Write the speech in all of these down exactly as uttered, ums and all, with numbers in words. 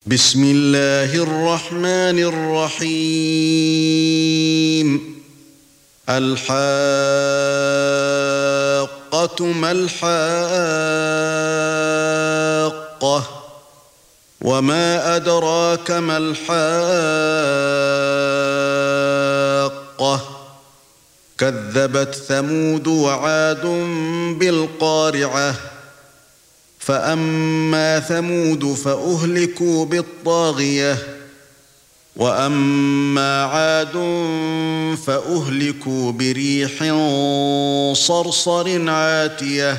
بسم الله الرحمن الرحيم الحاقة ما الحاقة وما أدراك ما الحاقة كذبت ثمود وعاد بالقارعة فأما ثمود فأهلكوا بالطاغية وأما عاد فأهلكوا بريح صرصر عاتية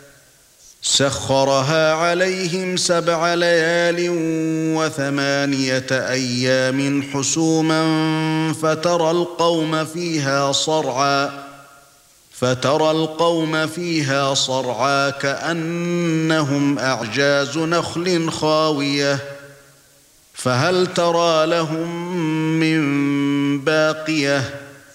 سخرها عليهم سبع ليال وثمانية أيام حسوما فترى القوم فيها صرعا فترى القوم فيها صرعا كأنهم أعجاز نخل خاوية فهل ترى لهم من باقية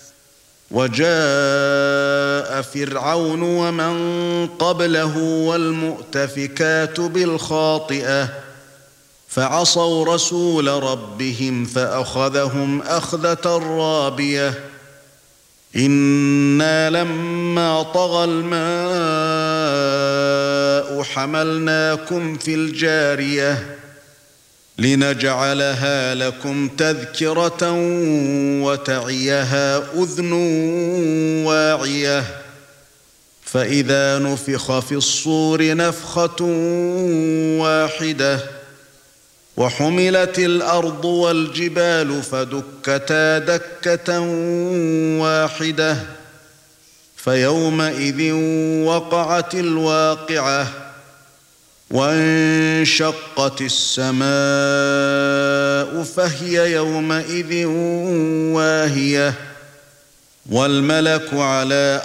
وجاء فرعون ومن قبله والمؤتفكات بالخاطئة فعصوا رسول ربهم فأخذهم أخذة رابية إنا لما طغى الماء حملناكم في الجارية لنجعلها لكم تذكرة وتعيها أذن واعية فإذا نفخ في الصور نفخة واحدة وحملت الأرض والجبال فدكتا دكة واحدة فيومئذ وقعت الواقعة وانشقت السماء فهي يومئذ واهية والملك على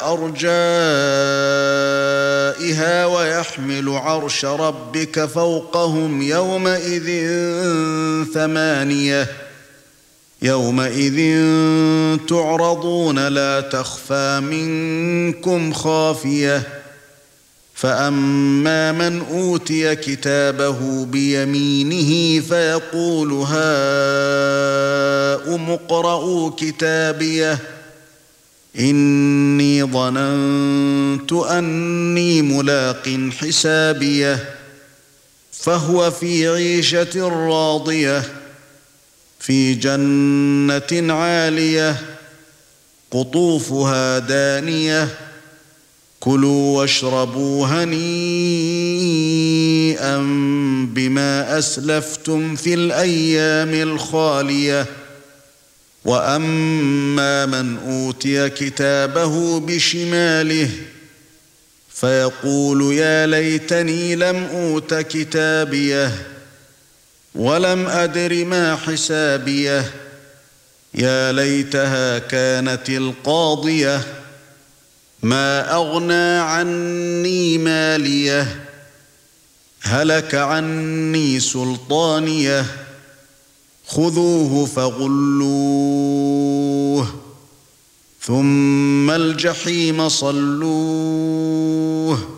أرجائها ويحمل عرش ربك فوقهم يومئذ ثمانية يومئذ تعرضون لا تخفى منكم خافية فأما من أوتي كتابه بيمينه فيقول هاؤم اقرءوا كتابيه إني ظننت أني ملاق حسابيه فهو في عيشة راضية في جنة عالية قطوفها دانية كلوا واشربوا هنيئا بما أسلفتم في الأيام الخالية وأما من أوتي كتابه بشماله فيقول يا ليتني لم أوت كتابيه ولم أدر ما حسابيه يا ليتها كانت القاضية ما أغنى عني ماليه هلك عني سلطانيه خذوه فغلوه ثم الجحيم صلوه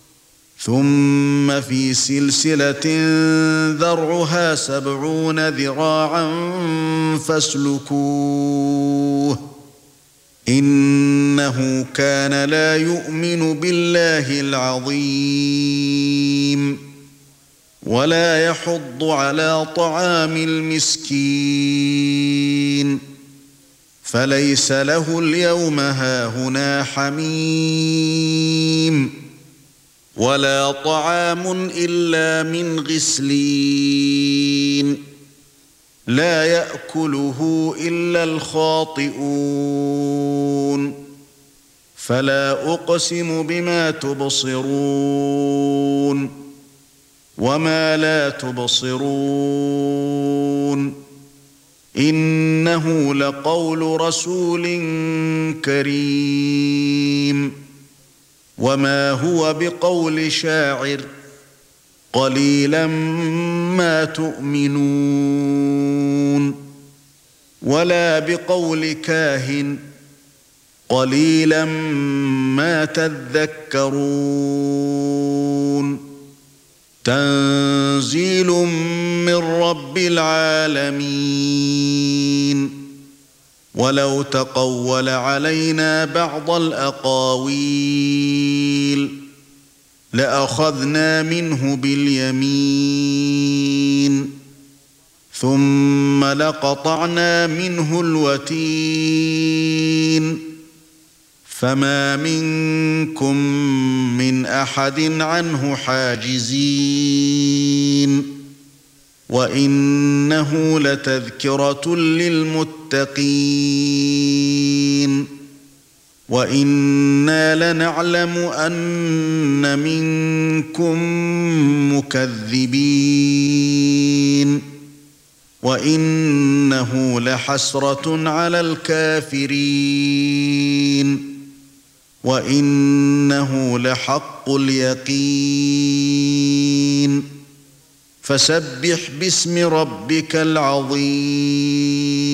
ثم في سلسلة ذرعها سبعون ذراعا فاسلكوه إنه كان لا يؤمن بالله العظيم ولا يحض على طعام المسكين فليس له اليوم هاهنا حميم ولا طعام إلا من غسلين لا يأكله إلا الخاطئون فلا أقسم بما تبصرون وما لا تبصرون إنه لقول رسول كريم وما هو بقول شاعر قليلا ما تؤمنون ولا بقول كاهن قليلا ما تذكرون تنزيل من رب العالمين ولو تقول علينا بعض الأقاويل لأخذنا منه باليمين ثم لقطعنا منه الوتين فما منكم من أحد عنه حاجزين وإنه لتذكرة للمتقين وإنا لنعلم أن منكم مكذبين وإنه لحسرة على الكافرين وإنه لحق اليقين فسبح باسم ربك العظيم